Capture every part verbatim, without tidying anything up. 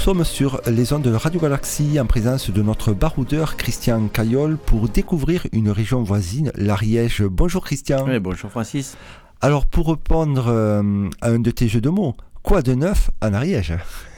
sommes sur les ondes de Radio Galaxie en présence de notre baroudeur Christian Caillol pour découvrir une région voisine, l'Ariège. Bonjour Christian. Oui, bonjour Francis. Alors pour répondre euh, à un de tes jeux de mots, quoi de neuf en Ariège?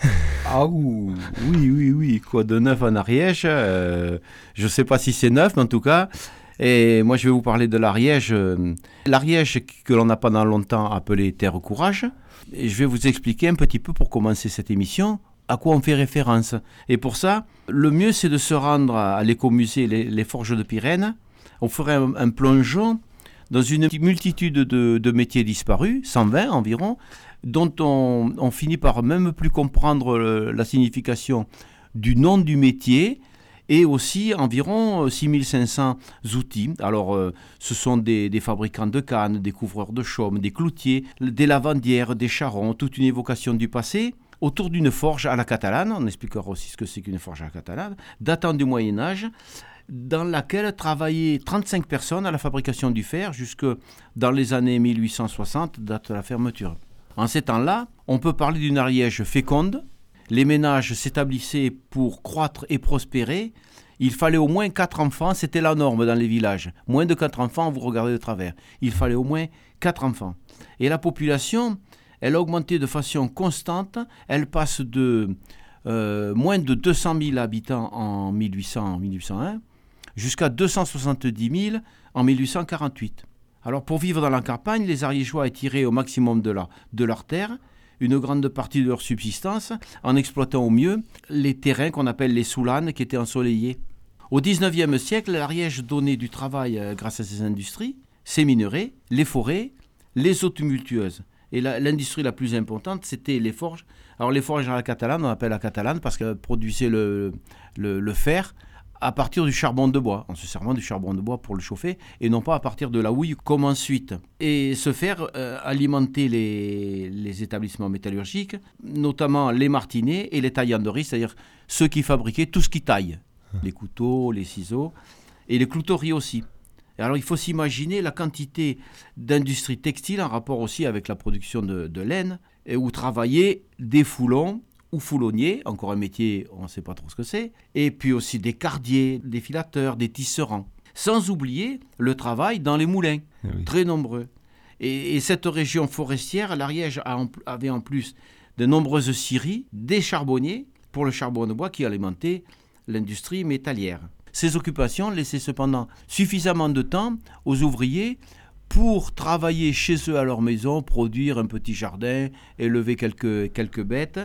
Ah oui, oui, oui, quoi de neuf en Ariège euh, je ne sais pas si c'est neuf, mais en tout cas, et moi je vais vous parler de l'Ariège. L'Ariège que l'on n'a pas dans longtemps appelé Terre Courage. Et je vais vous expliquer un petit peu pour commencer cette émission à quoi on fait référence. Et pour ça, le mieux c'est de se rendre à l'écomusée Les, les Forges de Pyrène. On ferait un, un plongeon dans une multitude de, de métiers disparus, cent vingt environ, dont on, on finit par même plus comprendre le, la signification du nom du métier, et aussi environ six mille cinq cents outils. Alors, euh, ce sont des, des fabricants de cannes, des couvreurs de chaume, des cloutiers, des lavandières, des charrons, toute une évocation du passé, autour d'une forge à la catalane. On expliquera aussi ce que c'est qu'une forge à la catalane, datant du Moyen-Âge, dans laquelle travaillaient trente-cinq personnes à la fabrication du fer, jusque dans les années mille huit cent soixante, date de la fermeture. En ces temps-là, on peut parler d'une Ariège féconde. Les ménages s'établissaient pour croître et prospérer. Il fallait au moins quatre enfants, c'était la norme dans les villages. Moins de quatre enfants, vous regardez de travers. Il fallait au moins quatre enfants. Et la population, elle a augmenté de façon constante. Elle passe de euh, moins de deux cent mille habitants en mille huit cents, mille huit cent un jusqu'à deux cent soixante-dix mille en mille huit cent quarante-huit. Alors pour vivre dans la campagne, les Ariégeois étiraient au maximum de, la, de leur terre une grande partie de leur subsistance en exploitant au mieux les terrains qu'on appelle les soulanes qui étaient ensoleillés. Au dix-neuvième siècle, l'Ariège donnait du travail euh, grâce à ses industries, ses minerais, les forêts, les eaux tumultueuses. Et la, l'industrie la plus importante, c'était les forges. Alors les forges à la catalane, on appelle la catalane parce qu'elles produisaient le, le, le fer à partir du charbon de bois, en se servant du charbon de bois pour le chauffer, et non pas à partir de la houille comme ensuite. Et ce fer euh, alimentait les, les établissements métallurgiques, notamment les martinets et les taillanderies, c'est-à-dire ceux qui fabriquaient tout ce qui taille, les couteaux, les ciseaux, et les clouteries aussi. Et alors il faut s'imaginer la quantité d'industries textiles en rapport aussi avec la production de, de laine, et où travaillaient des foulons, ou foulonniers, encore un métier, on ne sait pas trop ce que c'est, et puis aussi des cardiers, des filateurs, des tisserands. Sans oublier le travail dans les moulins, oui. Très nombreux. Et, et cette région forestière, l'Ariège a en, avait en plus de nombreuses scieries, des charbonniers pour le charbon de bois qui alimentaient l'industrie métallière. Ces occupations laissaient cependant suffisamment de temps aux ouvriers pour travailler chez eux à leur maison, produire un petit jardin, élever quelques, quelques bêtes.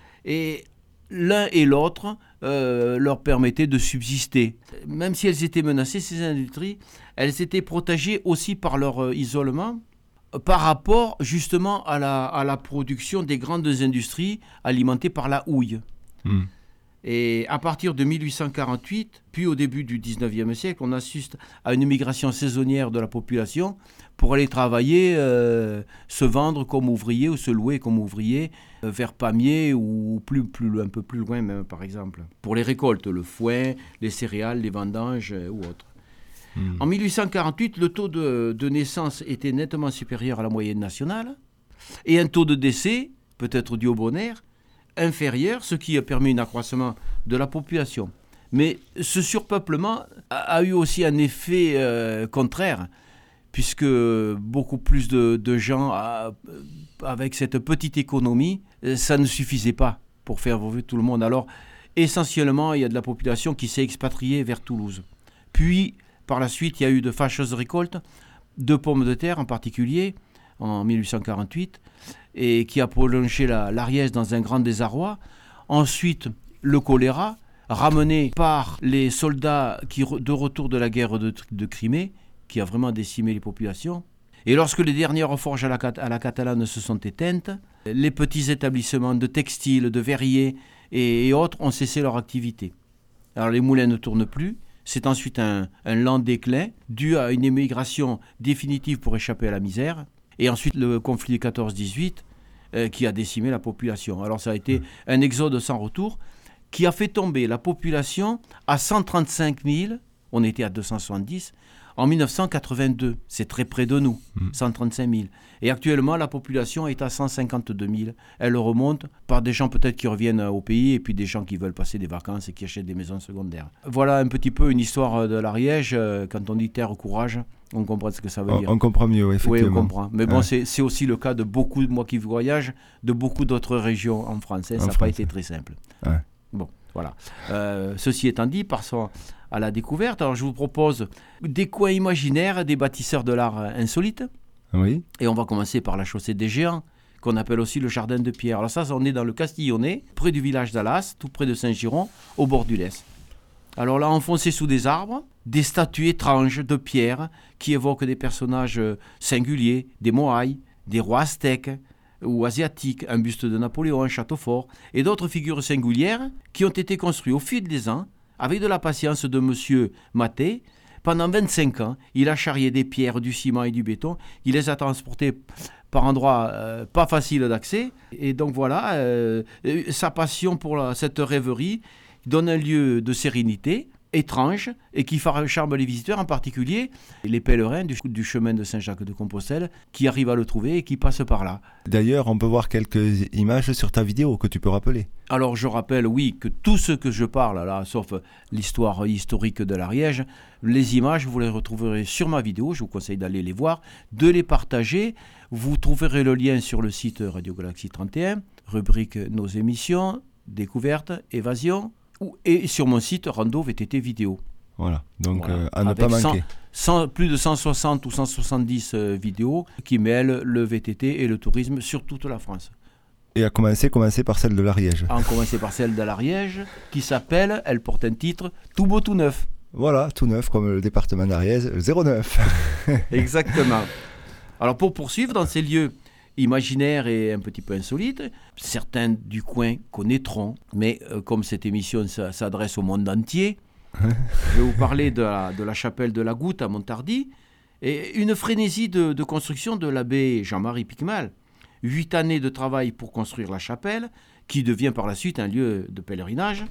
Et l'un et l'autre euh, leur permettaient de subsister. Même si elles étaient menacées, ces industries, elles étaient protégées aussi par leur euh, isolement euh, par rapport justement à la, à la production des grandes industries alimentées par la houille. Mmh. Et à partir de mille huit cent quarante-huit, puis au début du dix-neuvième siècle, on assiste à une migration saisonnière de la population pour aller travailler, euh, se vendre comme ouvrier ou se louer comme ouvrier euh, vers Pamiers ou plus, plus, un peu plus loin même, par exemple. Pour les récoltes, le foin, les céréales, les vendanges euh, ou autres. Mmh. En mille huit cent quarante-huit, le taux de, de naissance était nettement supérieur à la moyenne nationale et un taux de décès, peut-être dû au bon air, inférieur, ce qui a permis un accroissement de la population. Mais ce surpeuplement a, a eu aussi un effet euh, contraire, puisque beaucoup plus de, de gens, a, avec cette petite économie, ça ne suffisait pas pour faire vivre tout le monde. Alors, essentiellement, il y a de la population qui s'est expatriée vers Toulouse. Puis, par la suite, il y a eu de fâcheuses récoltes, de pommes de terre en particulier, en mille huit cent quarante-huit, et qui a prolongé la, l'Ariège dans un grand désarroi. Ensuite, le choléra, ramené par les soldats qui, de retour de la guerre de, de Crimée, qui a vraiment décimé les populations. Et lorsque les dernières forges à la, à la catalane se sont éteintes, les petits établissements de textile, de verriers et, et autres ont cessé leur activité. Alors les moulins ne tournent plus. C'est ensuite un, un lent déclin dû à une émigration définitive pour échapper à la misère. Et ensuite le conflit quatorze dix-huit euh, qui a décimé la population. Alors ça a été un exode sans retour qui a fait tomber la population à cent trente-cinq mille, on était à deux cent soixante-dix, en mille neuf cent quatre-vingt-deux. C'est très près de nous, mmh. cent trente-cinq mille. Et actuellement, la population est à cent cinquante-deux mille. Elle remonte par des gens peut-être qui reviennent au pays et puis des gens qui veulent passer des vacances et qui achètent des maisons secondaires. Voilà un petit peu une histoire de l'Ariège. Quand on dit terre courage, on comprend ce que ça veut on, dire. On comprend mieux, effectivement. Oui, on comprend. Mais bon, ouais. c'est, c'est aussi le cas de beaucoup, moi qui voyage, de beaucoup d'autres régions en France. Hein. Ça n'a pas été très simple. Ouais. Bon, voilà. Euh, ceci étant dit, passons à la découverte. Alors, je vous propose des coins imaginaires des bâtisseurs de l'art insolites. Oui. Et on va commencer par la chaussée des Géants, qu'on appelle aussi le jardin de pierre. Alors ça, on est dans le Castillonnais, près du village d'Alas, tout près de Saint-Giron, au bord du Lez. Alors là, enfoncés sous des arbres, des statues étranges de pierre qui évoquent des personnages singuliers, des Moaïs, des rois aztèques ou asiatiques, un buste de Napoléon, un château fort, et d'autres figures singulières qui ont été construites au fil des ans avec de la patience de monsieur Maté. Pendant vingt-cinq ans, il a charrié des pierres, du ciment et du béton. Il les a transportées par endroits euh, pas faciles d'accès. Et donc voilà, euh, sa passion pour la, cette rêverie donne un lieu de sérénité étrange et qui charme les visiteurs, en particulier les pèlerins du, du chemin de Saint-Jacques-de-Compostelle qui arrivent à le trouver et qui passent par là. D'ailleurs, on peut voir quelques images sur ta vidéo que tu peux rappeler. Alors je rappelle, oui, que tout ce que je parle là, sauf l'histoire historique de l'Ariège, les images, vous les retrouverez sur ma vidéo, je vous conseille d'aller les voir, de les partager. Vous trouverez le lien sur le site Radio Galaxie trente et un, rubrique Nos émissions, découvertes, évasion, et sur mon site Rando V T T Vidéo. Voilà, donc voilà. Euh, à ne Avec pas manquer. cent, cent, plus de cent soixante ou cent soixante-dix euh, vidéos qui mêlent le V T T et le tourisme sur toute la France. Et à commencer, commencer par celle de l'Ariège. À commencer par celle de l'Ariège, qui s'appelle, elle porte un titre, Tout beau, tout neuf. Voilà, tout neuf, comme le département d'Ariège, zéro neuf. Exactement. Alors pour poursuivre dans ces lieux imaginaires et un petit peu insolites, certains du coin connaîtront, mais euh, comme cette émission s'adresse au monde entier, je vais vous parler de la, de la chapelle de la Goutte à Montardy, et une frénésie de, de construction de l'abbé Jean-Marie Picmal. Huit années de travail pour construire la chapelle, qui devient par la suite un lieu de pèlerinage.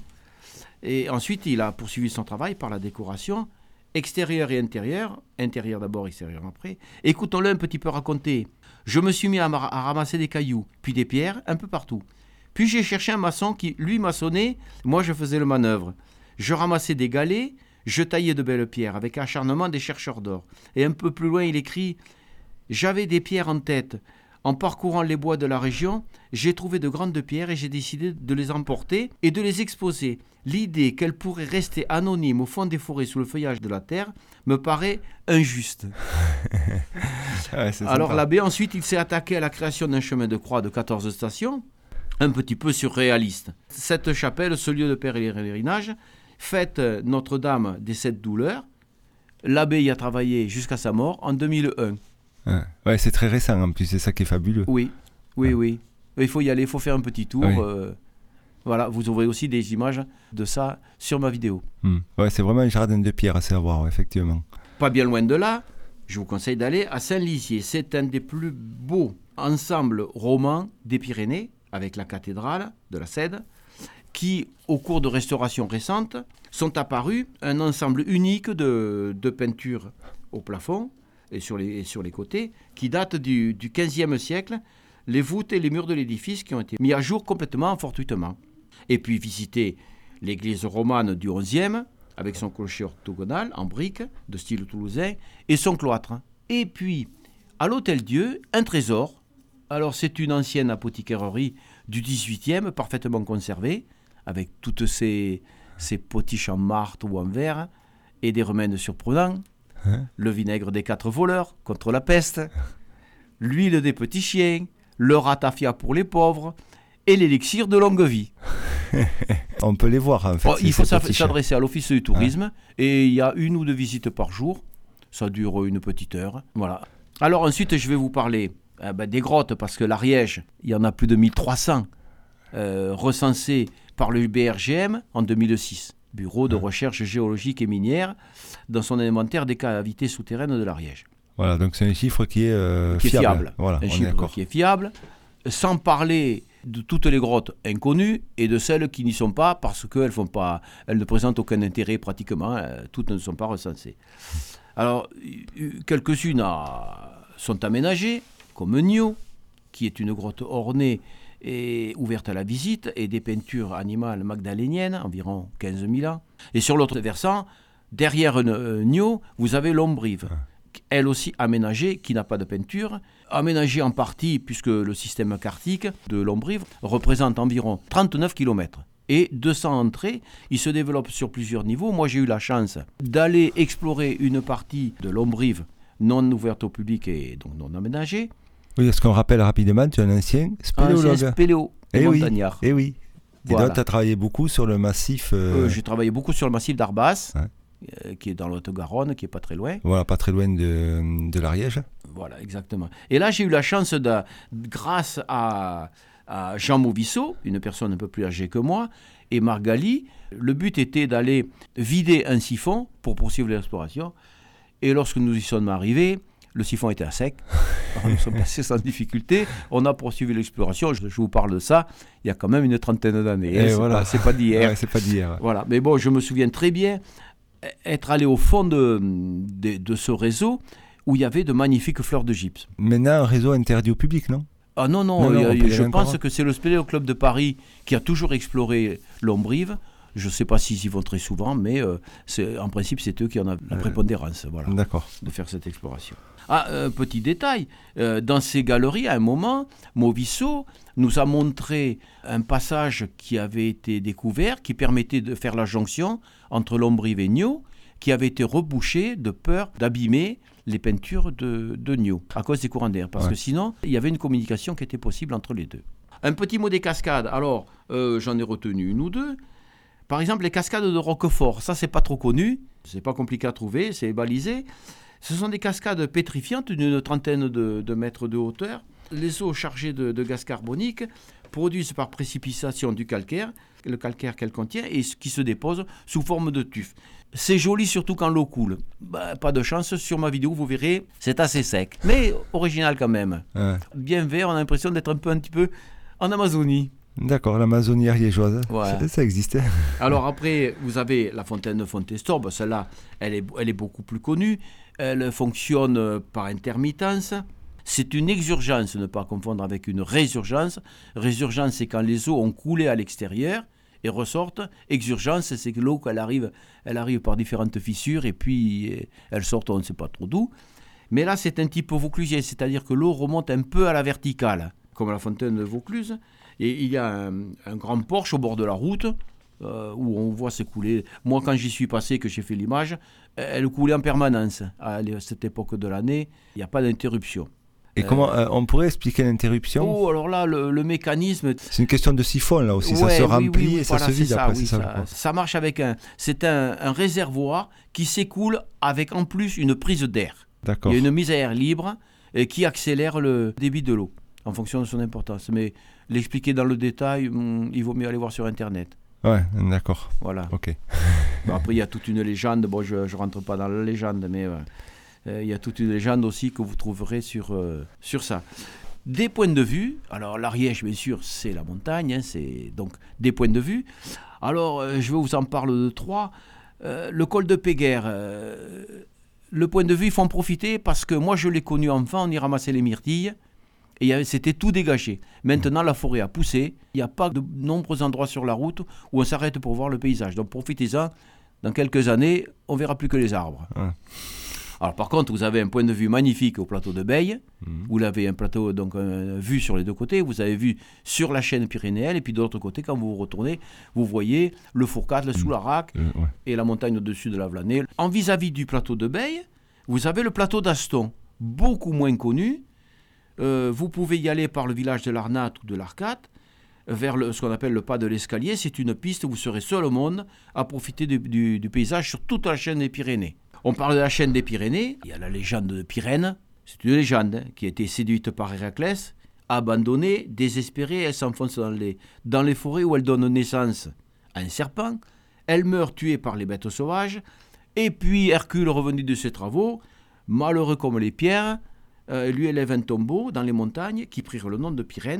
Et ensuite, il a poursuivi son travail par la décoration extérieure et intérieure, intérieure d'abord, extérieure après. Écoutons-le un petit peu raconter. Je me suis mis à, à ramasser des cailloux, puis des pierres, un peu partout. Puis j'ai cherché un maçon qui, lui, maçonnait, moi je faisais le manœuvre. Je ramassais des galets, je taillais de belles pierres, avec acharnement des chercheurs d'or. Et un peu plus loin, il écrit « J'avais des pierres en tête. En parcourant les bois de la région, j'ai trouvé de grandes pierres et j'ai décidé de les emporter et de les exposer. L'idée qu'elles pourraient rester anonymes au fond des forêts sous le feuillage de la terre me paraît injuste. » Ouais, Alors l'abbé, ensuite, il s'est attaqué à la création d'un chemin de croix de quatorze stations, un petit peu surréaliste. Cette chapelle, ce lieu de pèlerinage, fête Notre-Dame des Sept Douleurs. L'abbé y a travaillé jusqu'à sa mort en deux mille un. Ouais, ouais, c'est très récent en plus, c'est ça qui est fabuleux. Oui, oui, ouais. oui. Il faut y aller, il faut faire un petit tour. Oui. Euh, voilà, vous aurez aussi des images de ça sur ma vidéo. Mmh. Ouais, c'est vraiment un jardin de pierre, c'est à voir, ouais, effectivement. Pas bien loin de là, je vous conseille d'aller à Saint-Lizier. C'est un des plus beaux ensembles romans des Pyrénées, avec la cathédrale de la Cède, qui, au cours de restaurations récentes, sont apparus un ensemble unique de, de peintures au plafond et sur les, et sur les côtés, qui datent du, du quinzième siècle, les voûtes et les murs de l'édifice qui ont été mis à jour complètement fortuitement. Et puis visiter l'église romane du onzième, avec son clocher orthogonal en briques de style toulousain, et son cloître. Et puis, à l'Hôtel-Dieu, un trésor. Alors c'est une ancienne apothicairerie du dix-huitième, parfaitement conservée, avec toutes ces, ces potiches en martre ou en verre, et des remèdes surprenants. Hein? Le vinaigre des quatre voleurs contre la peste, l'huile des petits chiens, le ratafia pour les pauvres, et l'élixir de longue vie. On peut les voir en fait. Oh, il faut s'adresser à l'office du tourisme, hein? Et il y a une ou deux visites par jour. Ça dure une petite heure. Voilà. Alors ensuite, je vais vous parler euh, ben, des grottes, parce que l'Ariège, il y en a plus de mille trois cents euh, recensées par le B R G M en deux mille six, Bureau de recherche géologique et minière, dans son inventaire des cavités souterraines de l'Ariège. Voilà, donc c'est un chiffre qui est, euh, qui est fiable. fiable. Voilà, un on chiffre est d'accord. qui est fiable, sans parler de toutes les grottes inconnues et de celles qui n'y sont pas parce qu'elles font pas, elles ne présentent aucun intérêt pratiquement, toutes ne sont pas recensées. Alors, quelques-unes à, sont aménagées, comme Nio, qui est une grotte ornée et ouverte à la visite, et des peintures animales magdaléniennes, environ quinze mille ans. Et sur l'autre versant, derrière euh, Nio, vous avez l'Ombrive, elle aussi aménagée, qui n'a pas de peinture, aménagée en partie, puisque le système kartique de l'Ombrive représente environ trente-neuf kilomètres. Et deux cents entrées, il se développe sur plusieurs niveaux. Moi, j'ai eu la chance d'aller explorer une partie de l'Ombrive non ouverte au public et donc non aménagée. Oui, est-ce qu'on rappelle rapidement, tu es un ancien spéléologue. Ancien spéléo et eh montagnard. Oui, eh oui. Et voilà. donc, tu as travaillé beaucoup sur le massif... Euh... Euh, j'ai travaillé beaucoup sur le massif d'Arbas, ouais. euh, qui est dans l'Haute-Garonne, qui n'est pas très loin. Voilà, pas très loin de, de l'Ariège. Voilà, exactement. Et là, j'ai eu la chance, de, grâce à, à Jean Mauvisseau, une personne un peu plus âgée que moi, et Margali, le but était d'aller vider un siphon pour poursuivre l'exploration. Et lorsque nous y sommes arrivés, le siphon était à sec. Alors nous sommes passés sans difficulté. On a poursuivi l'exploration. Je, je vous parle de ça il y a quand même une trentaine d'années. Hein, c'est, voilà. pas, c'est pas d'hier. Ouais, c'est pas d'hier. Voilà. Mais bon, je me souviens très bien être allé au fond de, de, de ce réseau où il y avait de magnifiques fleurs de gypse. Maintenant, un réseau interdit au public, non ? Ah non, non, non, non y a, je pense encore. que c'est le Spéléo Club de Paris qui a toujours exploré l'Ombrive. Je ne sais pas s'ils y vont très souvent, mais euh, c'est, en principe, c'est eux qui en ont la prépondérance voilà, D'accord. de faire cette exploration. Ah, un petit détail, euh, dans ces galeries, à un moment, Mauvisseau nous a montré un passage qui avait été découvert, qui permettait de faire la jonction entre l'Ombrive et Nio, qui avait été rebouché de peur d'abîmer les peintures de, de Nio, à cause des courants d'air, parce ouais. que sinon, il y avait une communication qui était possible entre les deux. Un petit mot des cascades, alors, euh, j'en ai retenu une ou deux. Par exemple, les cascades de Roquefort, ça, c'est pas trop connu, c'est pas compliqué à trouver, c'est balisé. Ce sont des cascades pétrifiantes d'une trentaine de, de mètres de hauteur. Les eaux chargées de, de gaz carbonique produisent par précipitation du calcaire, le calcaire qu'elle contient, et qui se dépose sous forme de tuf. C'est joli surtout quand l'eau coule. Bah, pas de chance, sur ma vidéo, vous verrez, c'est assez sec, mais original quand même. Ouais. Bien vert, on a l'impression d'être un peu, un petit peu en Amazonie. D'accord, l'Amazonie ariégeoise, ouais. ça, ça existait. Alors après, vous avez la fontaine de Fontestorbe, celle-là, elle est, elle est beaucoup plus connue. Elle fonctionne par intermittence. C'est une exurgence, ne pas confondre avec une résurgence. Résurgence, c'est quand les eaux ont coulé à l'extérieur et ressortent. Exurgence, c'est que l'eau, elle arrive, elle arrive par différentes fissures et puis elle sort, on ne sait pas trop d'où. Mais là, c'est un type vauclusien, c'est-à-dire que l'eau remonte un peu à la verticale, comme la fontaine de Vaucluse. Et il y a un, un grand porche au bord de la route euh, où on voit s'écouler. Moi, quand j'y suis passé, que j'ai fait l'image, elle coulait en permanence. À cette époque de l'année, il n'y a pas d'interruption. Et euh, comment euh, on pourrait expliquer l'interruption ? Oh, alors là, le, le mécanisme... C'est une question de siphon, là aussi. Ouais, ça se remplit oui, oui, et voilà, ça se vide ça, après. Oui, c'est ça, ça, ça marche avec un... C'est un, un réservoir qui s'écoule avec en plus une prise d'air. D'accord. Il y a une mise à air libre et qui accélère le débit de l'eau en fonction de son importance. Mais l'expliquer dans le détail, hum, il vaut mieux aller voir sur Internet. Ouais, d'accord. Voilà. Ok. Bon, après, il y a toute une légende. Bon, je ne rentre pas dans la légende, mais euh, euh, il y a toute une légende aussi que vous trouverez sur, euh, sur ça. Des points de vue. Alors, l'Ariège, bien sûr, c'est la montagne. Hein, c'est donc des points de vue. Alors, euh, je vais vous en parler de trois. Euh, le col de Péguerre. Euh, le point de vue, il faut en profiter parce que moi, je l'ai connu enfant. On y ramassait les myrtilles. Et c'était tout dégagé. Maintenant, la forêt a poussé. Il n'y a pas de nombreux endroits sur la route où on s'arrête pour voir le paysage. Donc, profitez-en. Dans quelques années, on ne verra plus que les arbres. Ouais. Alors, par contre, vous avez un point de vue magnifique au plateau de Beille. Mmh. Vous avez un plateau, donc, un, vue sur les deux côtés. Vous avez vu sur la chaîne pyrénéenne. Et puis, de l'autre côté, quand vous vous retournez, vous voyez le Fourcade, le mmh. Soularac mmh. ouais. et la montagne au-dessus de la Vlanée. En vis-à-vis du plateau de Beille, vous avez le plateau d'Aston, beaucoup moins connu. Euh, vous pouvez y aller par le village de l'Arnat ou de l'Arcate, vers le, ce qu'on appelle le pas de l'escalier. C'est une piste où vous serez seul au monde à profiter du, du, du paysage sur toute la chaîne des Pyrénées. On parle de la chaîne des Pyrénées, il y a la légende de Pyrène, c'est une légende hein, qui a été séduite par Héraclès, abandonnée, désespérée, elle s'enfonce dans les, dans les forêts où elle donne naissance à un serpent, elle meurt tuée par les bêtes sauvages, et puis Hercule, revenu de ses travaux, malheureux comme les pierres, Euh, lui élève un tombeau dans les montagnes qui prirent le nom de Pyrène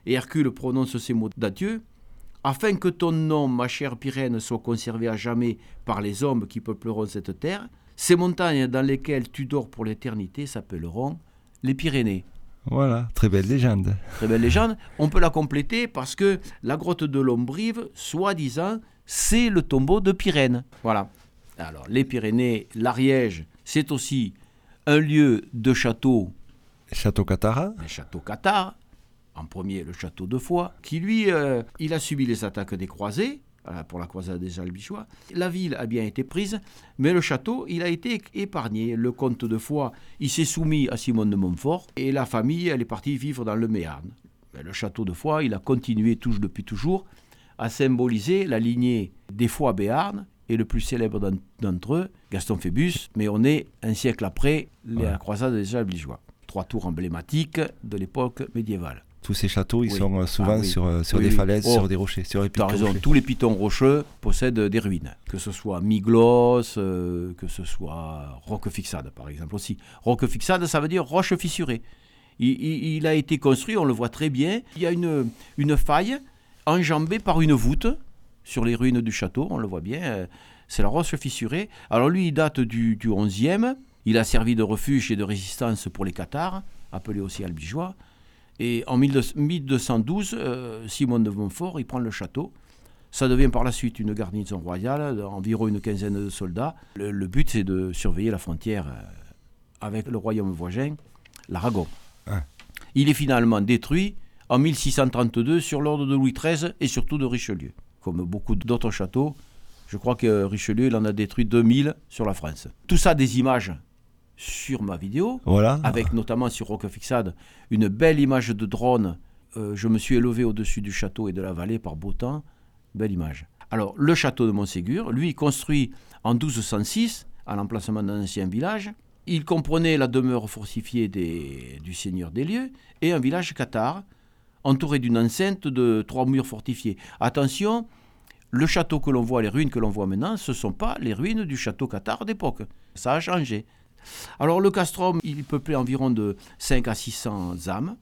et Hercule prononce ces mots d'adieu. Afin que ton nom, ma chère Pirène, soit conservé à jamais par les hommes qui peupleront cette terre, ces montagnes dans lesquelles tu dors pour l'éternité s'appelleront les Pyrénées. Voilà, très belle légende. Très belle légende. On peut la compléter parce que la grotte de Lombrive, soi-disant, c'est le tombeau de Pirène. Voilà. Alors, les Pyrénées, l'Ariège, c'est aussi un lieu de château. Château Cathares. Le château Cathares. En premier, le château de Foix, qui lui, euh, il a subi les attaques des croisés, euh, pour la croisade des Albigeois. La ville a bien été prise, mais le château, il a été épargné. Le comte de Foix, il s'est soumis à Simon de Montfort, et la famille, elle est partie vivre dans le Méarn. Mais le château de Foix, il a continué toujours, depuis toujours à symboliser la lignée des Foix-Béarn, et le plus célèbre d'entre eux, Gaston Phébus, mais on est un siècle après la ouais. croisade des Albigeois. Trois tours emblématiques de l'époque médiévale. Tous ces châteaux, ils oui. sont souvent ah, oui. sur, sur oui, des oui. falaises, oh, sur des rochers, sur des pics rochers. rochers. Tous les pitons rocheux possèdent des ruines, que ce soit Miglos, euh, que ce soit Roquefixade, par exemple aussi. Roquefixade, ça veut dire roche fissurée. Il, il, il a été construit, on le voit très bien. Il y a une, une faille enjambée par une voûte sur les ruines du château, on le voit bien. C'est la roche fissurée. Alors lui, il date du, du onzième. Il a servi de refuge et de résistance pour les Cathares, appelés aussi Albigeois. Et en mille deux cent douze, euh, Simon de Montfort, il prend le château. Ça devient par la suite une garnison royale, d'environ une quinzaine de soldats. Le, le but, c'est de surveiller la frontière euh, avec le royaume voisin, l'Aragon. Ah. Il est finalement détruit en mille six cent trente-deux sur l'ordre de Louis treize et surtout de Richelieu. Comme beaucoup d'autres châteaux, je crois que Richelieu il en a détruit deux mille sur la France. Tout ça, des images sur ma vidéo, voilà. Avec notamment sur Roquefixade une belle image de drone. Euh, je me suis élevé au-dessus du château et de la vallée par beau temps. Belle image. Alors, le château de Montségur, lui, construit en douze cent six, à l'emplacement d'un ancien village. Il comprenait la demeure fortifiée des, du seigneur des lieux et un village cathare, entouré d'une enceinte de trois murs fortifiés. Attention, le château que l'on voit, les ruines que l'on voit maintenant, ce ne sont pas les ruines du château cathare d'époque. Ça a changé. Alors le castrum, il peuplait environ de cinq à six cents âmes.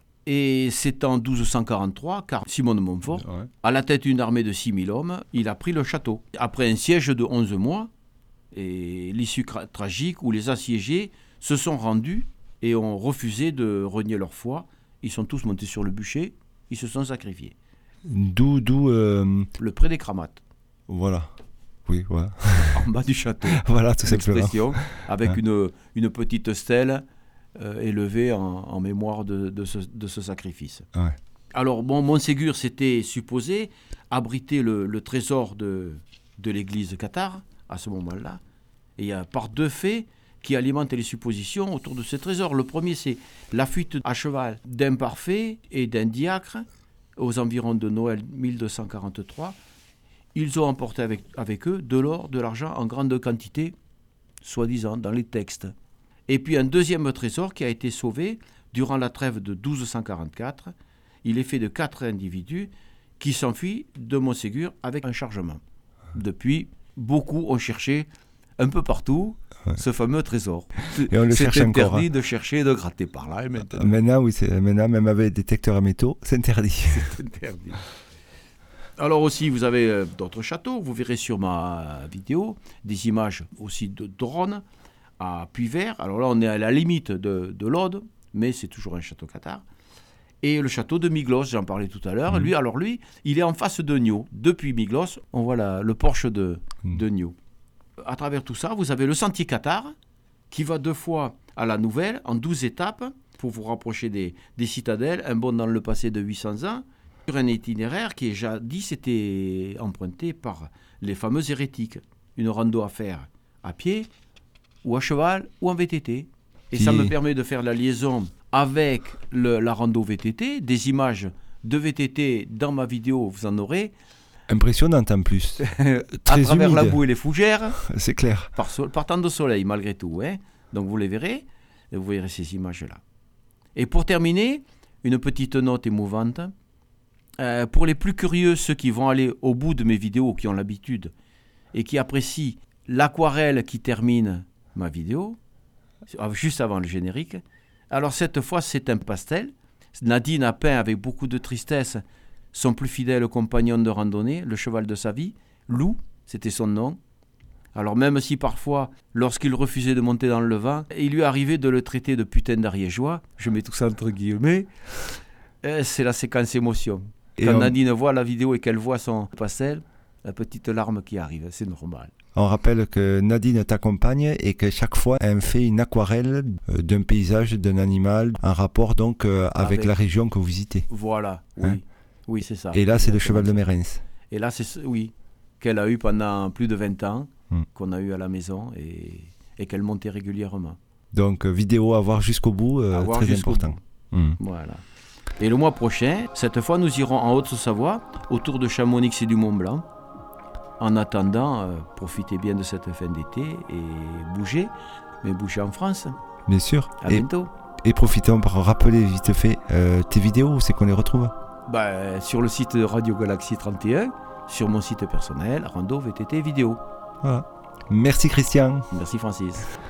Et c'est en douze cent quarante-trois, car Simon de Montfort, ouais. à la tête d'une armée de six mille hommes, il a pris le château. Après un siège de onze mois, et l'issue cra- tragique où les assiégés se sont rendus et ont refusé de renier leur foi. Ils sont tous montés sur le bûcher, ils se sont sacrifiés. D'où, d'où euh... le pré des Cramates. Voilà. Oui, voilà. En bas du château. Voilà, tout simplement. Avec ouais. une, une petite stèle euh, élevée en, en mémoire de, de, ce, de ce sacrifice. Ouais. Alors, bon, Montségur, c'était supposé abriter le, le trésor de, de l'église cathare à ce moment-là. Et il y a par deux faits qui alimentent les suppositions autour de ce trésor. Le premier, c'est la fuite à cheval d'un parfait et d'un diacre aux environs de Noël mille deux cent quarante-trois. Ils ont emporté avec, avec eux de l'or, de l'argent en grande quantité, soi-disant, dans les textes. Et puis un deuxième trésor qui a été sauvé durant la trêve de douze cent quarante-quatre. Il est fait de quatre individus qui s'enfuient de Montségur avec un chargement. Depuis, beaucoup ont cherché un peu partout ouais. ce fameux trésor. Et on le c'est cherche interdit encore, hein. de chercher et de gratter par là. Et maintenant. Maintenant, oui, c'est, maintenant, même avec des détecteurs à métaux, c'est interdit. C'est interdit. Alors aussi, vous avez euh, d'autres châteaux. Vous verrez sur ma vidéo des images aussi de drones à Puyvert. Alors là, on est à la limite de, de l'Aude, mais c'est toujours un château cathare. Et le château de Miglos, j'en parlais tout à l'heure. Mmh. Lui, alors lui, il est en face de Niaux. Depuis Miglos, on voit la, le porche de, mmh. de Niaux. À travers tout ça, vous avez le sentier cathare qui va deux fois à la Nouvelle, en douze étapes, pour vous rapprocher des, des citadelles, un bond dans le passé de huit cents ans, sur un itinéraire qui, jadis, était emprunté par les fameux hérétiques. Une rando à faire à pied, ou à cheval, ou en V T T. Et qui... ça me permet de faire la liaison avec le, la rando V T T, des images de V T T dans ma vidéo, vous en aurez. Impressionnante en plus. Très à travers humide. La boue et les fougères. C'est clair. Par, par temps de soleil, malgré tout. Hein. Donc vous les verrez, et vous verrez ces images-là. Et pour terminer, une petite note émouvante. Euh, pour les plus curieux, ceux qui vont aller au bout de mes vidéos, qui ont l'habitude, et qui apprécient l'aquarelle qui termine ma vidéo, juste avant le générique, alors cette fois, c'est un pastel. Nadine a peint avec beaucoup de tristesse son plus fidèle compagnon de randonnée, le cheval de sa vie, Loup, c'était son nom. Alors même si parfois, lorsqu'il refusait de monter dans le vent, il lui arrivait de le traiter de putain d'ariégeois, je mets tout ça entre guillemets, c'est la séquence émotion. Et Quand on... Nadine voit la vidéo et qu'elle voit son pastel, la petite larme qui arrive, c'est normal. On rappelle que Nadine t'accompagne et que chaque fois, elle fait une aquarelle d'un paysage, d'un animal, en rapport donc avec, avec la région que vous visitez. Voilà, oui, hein? Oui, c'est ça. Et là, c'est le cheval de Mérens. Et là, c'est oui, qu'elle a eu pendant plus de vingt ans, hum. qu'on a eu à la maison et, et qu'elle montait régulièrement. Donc, vidéo à voir jusqu'au bout, euh, voir très jusqu'au important. Bout. Hum. Voilà. Et le mois prochain, cette fois, nous irons en Haute-Savoie, autour de Chamonix et du Mont-Blanc. En attendant, euh, profitez bien de cette fin d'été et bougez, mais bougez en France. Bien sûr. À et, bientôt. Et profitons par rappeler vite fait euh, tes vidéos, où c'est qu'on les retrouve? Bah, sur le site Radio Galaxie trente et un, sur mon site personnel, Rando V T T Vidéo. Voilà. Merci Christian. Merci Francis.